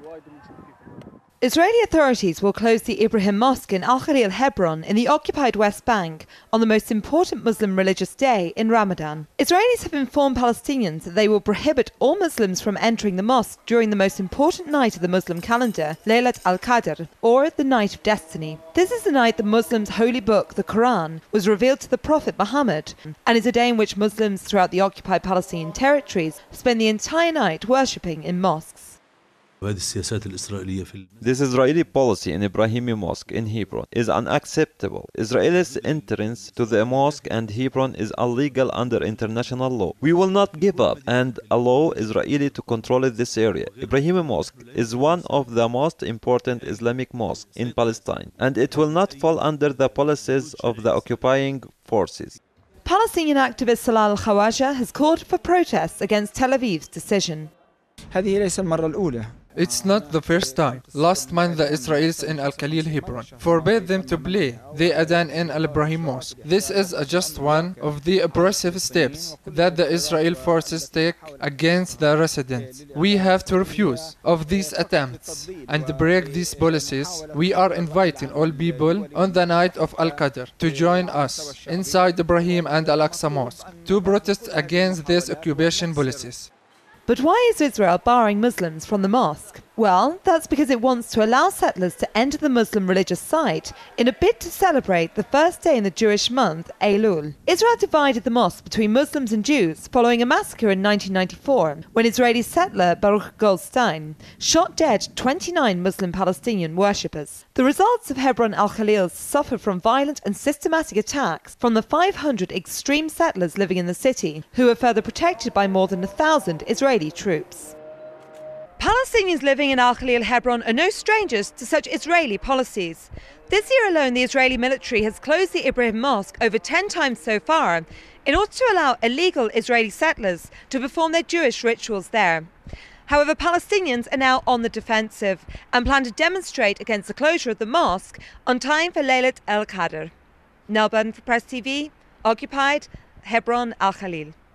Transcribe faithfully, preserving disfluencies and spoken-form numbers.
Israeli authorities will close the Ibrahim Mosque in Al Khalil, Hebron, in the occupied West Bank on the most important Muslim religious day in Ramadan. Israelis have informed Palestinians that they will prohibit all Muslims from entering the mosque during the most important night of the Muslim calendar, Laylat al-Qadr, or the Night of Destiny. This is the night the Muslims' holy book, the Quran, was revealed to the Prophet Muhammad, and is a day in which Muslims throughout the occupied Palestinian territories spend the entire night worshipping in mosques. This Israeli policy in Ibrahim Mosque in Hebron is unacceptable. Israel's entrance to the mosque and Hebron is illegal under international law. We will not give up and allow Israel to control this area. Ibrahim Mosque is one of the most important Islamic mosques in Palestine, and it will not fall under the policies of the occupying forces. Palestinian activist Salah al-Khawaja has called for protests against Tel Aviv's decision. It's not the first time. Last month, the Israelis in Al Khalil, Hebron forbade them to play the Adhan in Al Ibrahim Mosque. This is just one of the oppressive steps that the Israel forces take against the residents. We have to refuse of these attempts and break these policies. We are inviting all people on the night of Al Qadr to join us inside Ibrahim and Al Aqsa Mosque to protest against these occupation policies. But why is Israel barring Muslims from the mosque? Well, that's because it wants to allow settlers to enter the Muslim religious site in a bid to celebrate the first day in the Jewish month, Elul. Israel divided the mosque between Muslims and Jews following a massacre in nineteen ninety-four when Israeli settler Baruch Goldstein shot dead twenty-nine Muslim Palestinian worshippers. The results of Hebron Al Khalil suffer from violent and systematic attacks from the five hundred extreme settlers living in the city, who are further protected by more than a thousand Israeli troops. Palestinians living in Al Khalil, Hebron are no strangers to such Israeli policies. This year alone, the Israeli military has closed the Ibrahim Mosque over ten times so far in order to allow illegal Israeli settlers to perform their Jewish rituals there. However, Palestinians are now on the defensive and plan to demonstrate against the closure of the mosque on time for Laylat al-Qadr. Nell Burden for Press T V, occupied Hebron Al Khalil.